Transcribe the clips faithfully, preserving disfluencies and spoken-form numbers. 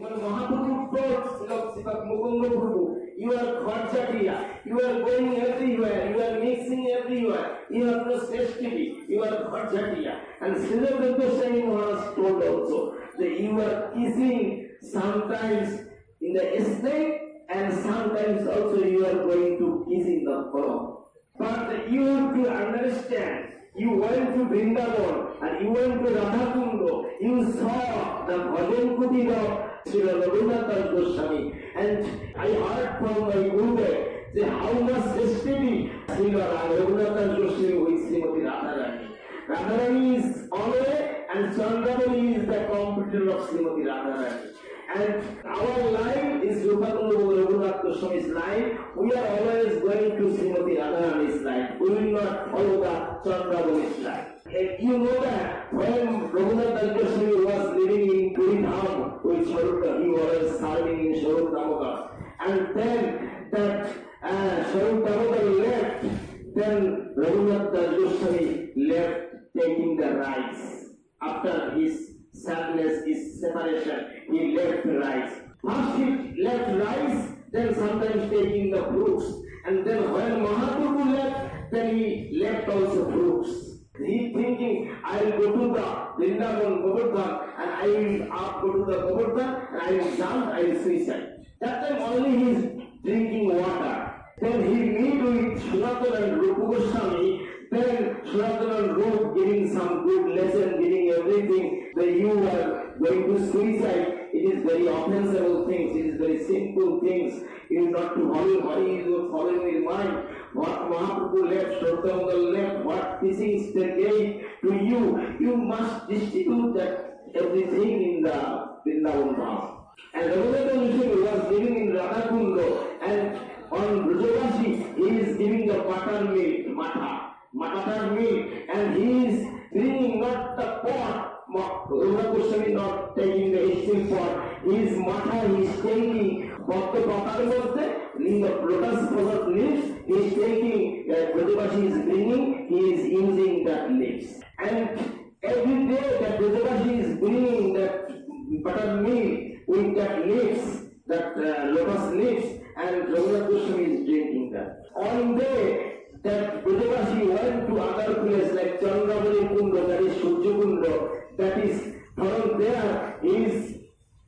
When Mahaprabhu told Srila Mukunda Prabhu, you are Khorjatiya, you are going everywhere, you are mixing everywhere, you have no safety, you are Khorjatiya. And Srila Goswami Maharaj told also that you are kissing sometimes in the snake and sometimes also you are going to kiss in the frog. But you have to understand, you went to Vrindavan and you went to Radhakundo, you saw the Bhajan Kutir of Srila Rabindranath Goswami, and I heard from my Gurudev say how much destiny Srila Rabindranath Goswami with Srimati Radharani. Radharani is always and Chandramani is the competitor of Srimati Radharani. And our line is Rupakundu Raghunath Goswami's line. We are always going to Srimati Radharani's line. We will not follow the Chandramani's line. And you know that when Raghunath Goswami was living in Puri Dham with Swarup, he was serving in Swarup Damodar. And then that uh, Swarup Damodar left, then Raghunath Goswami left taking the rice. After his sadness, his separation, he left rice. First he left rice, then sometimes taking the fruits. And then when Mahaprabhu left, then he left also fruits. He thinking, I will go to the Vrindavan Govardhan and I will up go to the Govardhan and I will jump, I will suicide. That time only he is drinking water. Then he meet with Sanatana and Rupa Goswami. Then Sanatana and Rupa giving some good lesson, giving everything that you are going to suicide. It is very offensive things, it is very simple things. It is not to follow what is following your mind. What Mahaprabhu left, Shrotamgal left, what teachings they gave to you, you must distribute that everything in the Vrindavan Dham. And Raghunath Goswami was living in Radhakundo, and on Brajavashi he is giving the butter milk, matha, matha milk, and he is bringing not the pot. Raghunath Goswami not taking the steel pot. His matha he is taking Bhakta Patar Murte, in the lotus flower leaves, he is taking, uh, Brajavashi is bringing, he is using that leaves. And every day that Brajavashi is bringing that butter milk with that leaves, that uh, lotus leaves, and Raghunath Goswami is drinking that. One day, that Brajavashi went to other place like Chandramani Kundo, that is Surya Kundo, that is from there, he is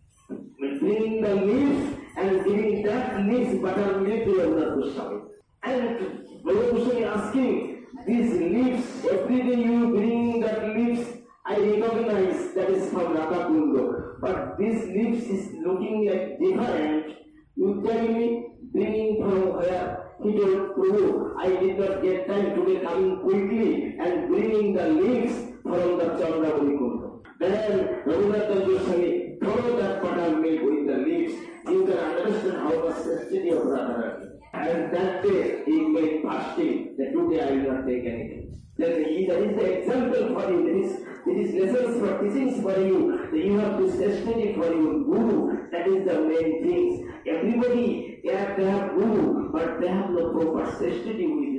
bringing the leaves and giving that leaves butter milk to Raghunath Goswami. And Raghunath Goswami asking, these leaves, every day you bring that leaves, I recognize that is from Radha Kundo. But these leaves is looking like different. You tell me, bringing from where? He told Prabhu, I did not get time today coming quickly and bringing the leaves from the Chandramani Kundo. Then Raghunath Goswami throw that butter milk with the leaves. You can understand how much destiny of Radharani. And that day he made fasting that today I will not take anything. Then he, that is the example for you. That is, it is lessons for teachings for you. That you have this destiny for your Guru. That is the main thing. Everybody, they have, they have Guru, but they have no proper destiny with